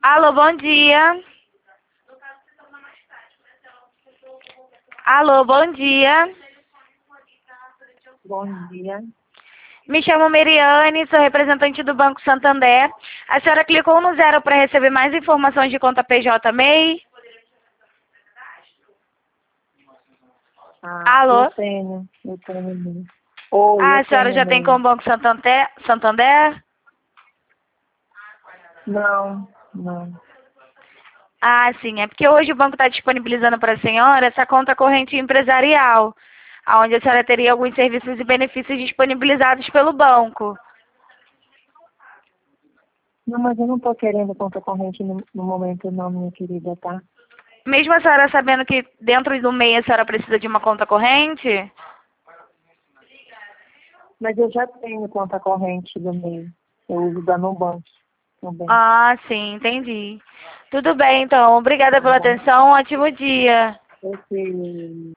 Alô, bom dia. Alô, bom dia. Bom dia. Me chamo Meriane, sou representante do Banco Santander. A senhora clicou no 0 para receber mais informações de conta PJ MEI? Alô? Eu tenho. Oi, Ah, eu a senhora tenho já tem com mesmo. o Banco Santander? Não, não. Ah, sim. É porque hoje o banco está disponibilizando para a senhora essa conta corrente empresarial, onde a senhora teria alguns serviços e benefícios disponibilizados pelo banco. Não, mas eu não estou querendo conta corrente no momento não, minha querida, tá? Mesmo a senhora sabendo que dentro do MEI a senhora precisa de uma conta corrente? Mas eu já tenho conta corrente do meio. Eu uso da Nubank também, Ah, sim, entendi. Tudo bem, então. Obrigada tá pela bom? atenção. Ótimo dia. Ok.